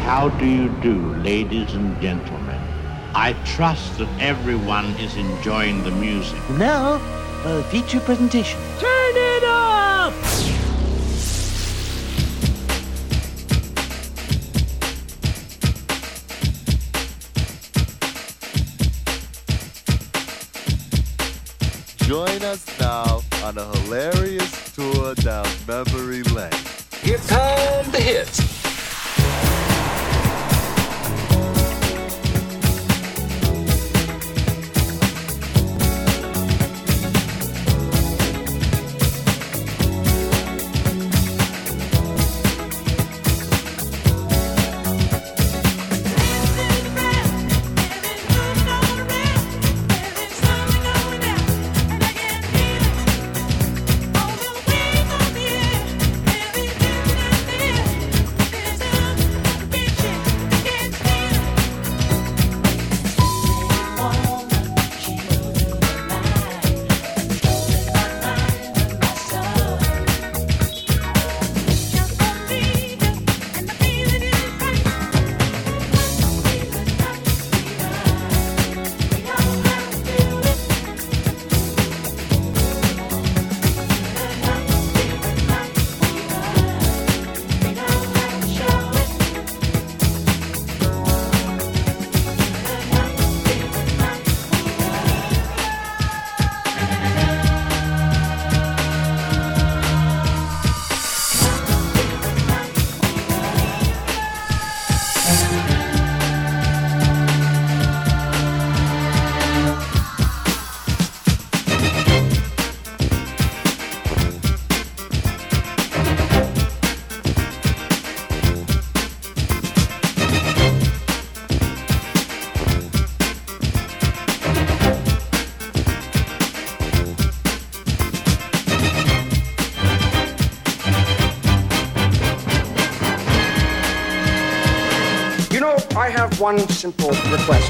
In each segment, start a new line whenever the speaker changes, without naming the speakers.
How do you do, ladies and gentlemen? I trust that everyone is enjoying the music.
Now, a feature presentation.
Turn it up!
Join us now on a hilarious tour down memory lane.
Here come the hits.
I have one simple request.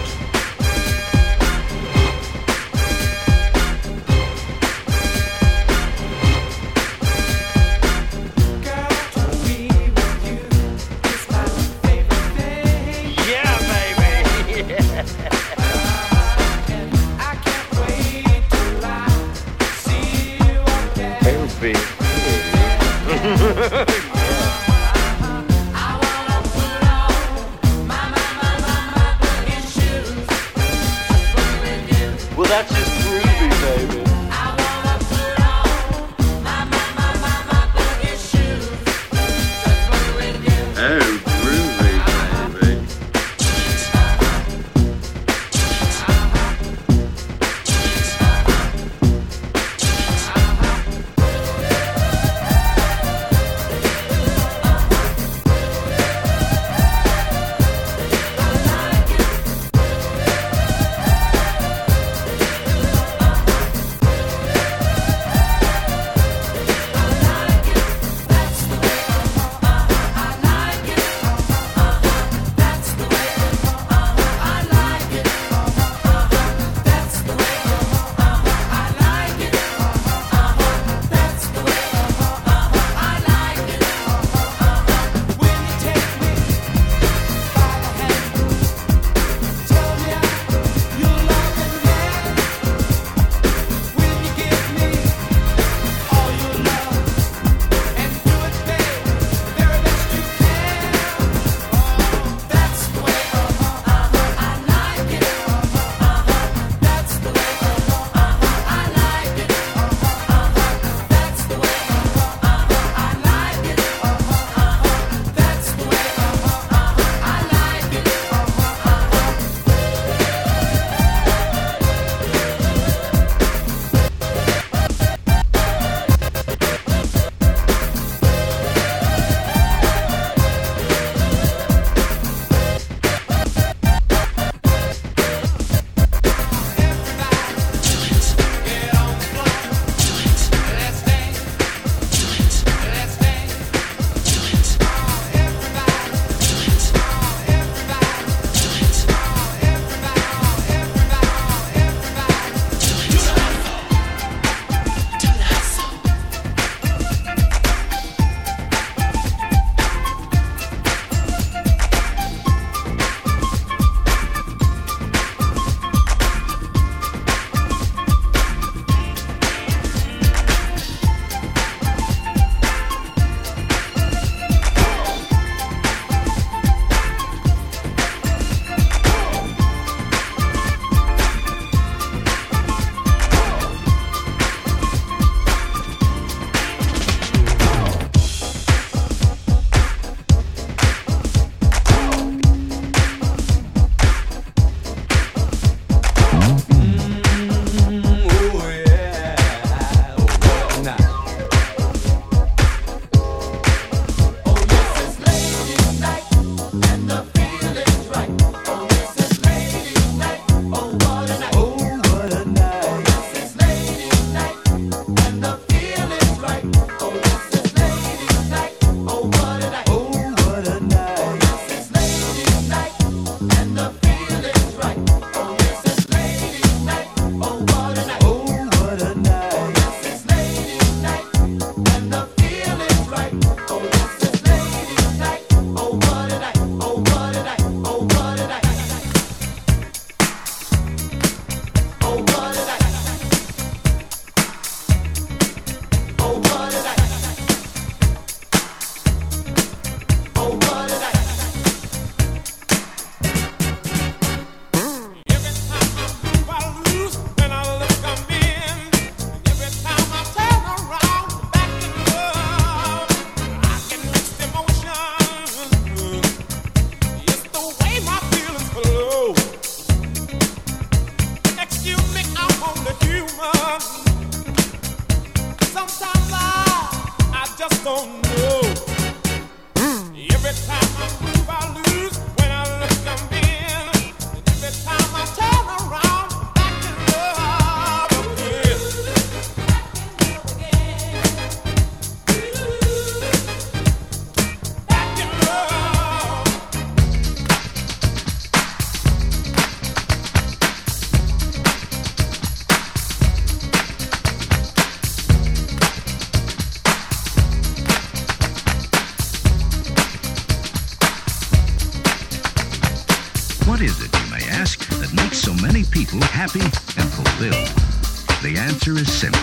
What is it, you may ask, that makes so many people happy and fulfilled? The answer is simple.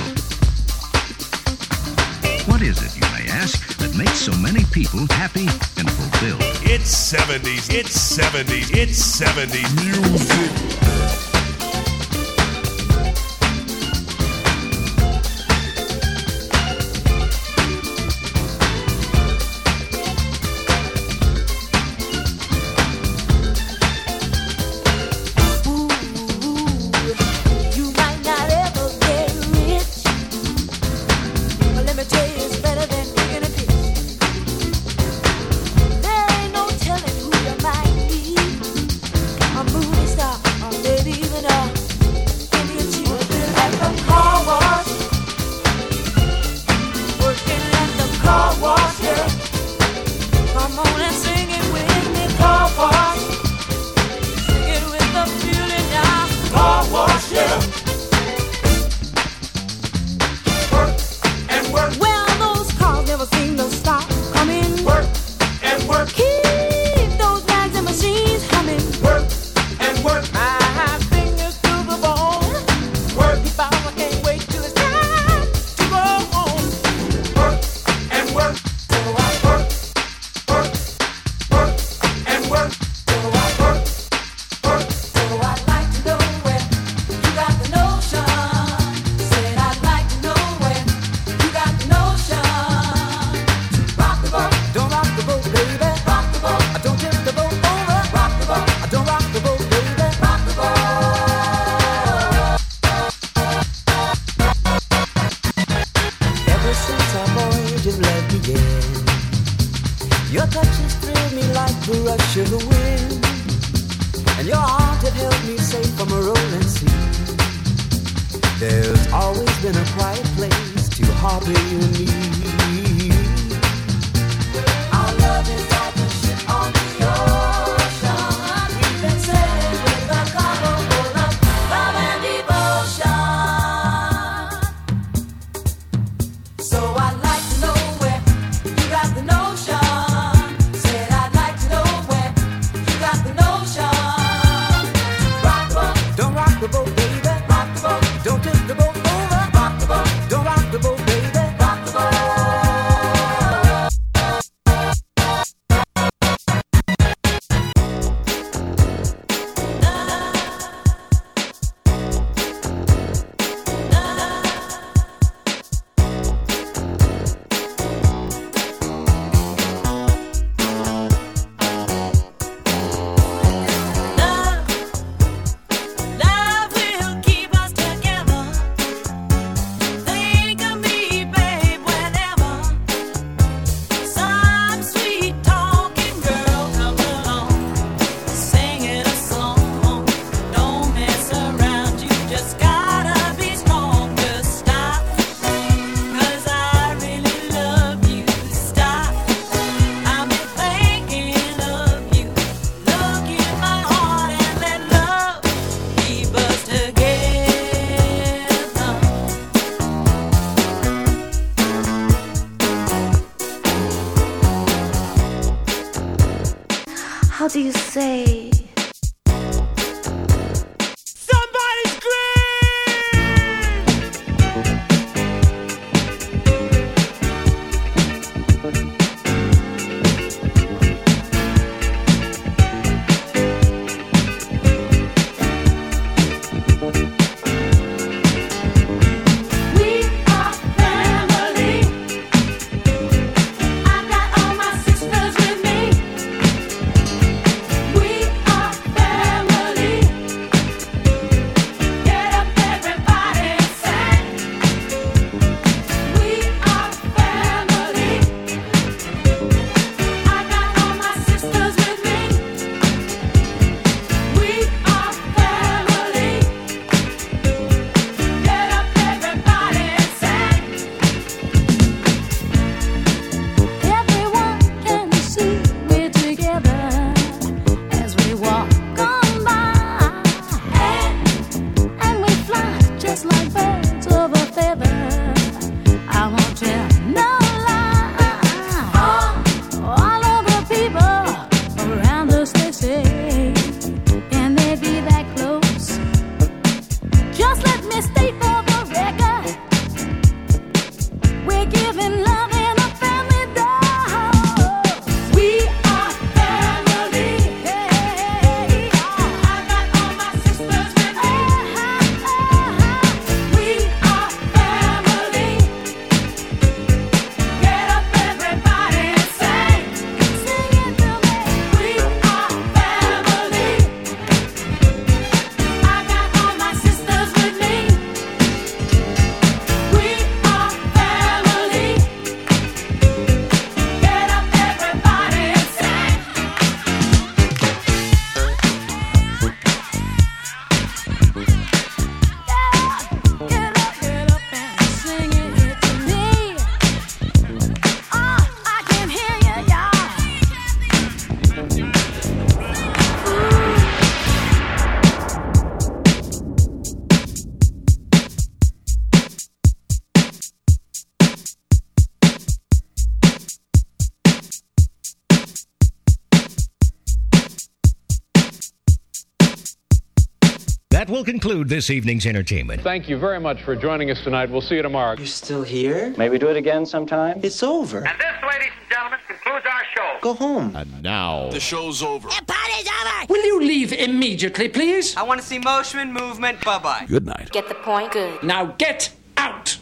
What is it, you may ask, that makes so many people happy and fulfilled?
It's 70s, it's 70s, it's 70s music.
How do you say?
We are That will conclude this evening's entertainment.
Thank you very much for joining us tonight. We'll see you tomorrow.
You're still here?
May we do it again sometime?
It's over.
And this, ladies and gentlemen, concludes our show.
Go home.
And now,
the show's over.
The party's over!
Will you leave immediately, please?
I want to see motion, movement, bye-bye.
Good night.
Get the point? Good.
Now get out!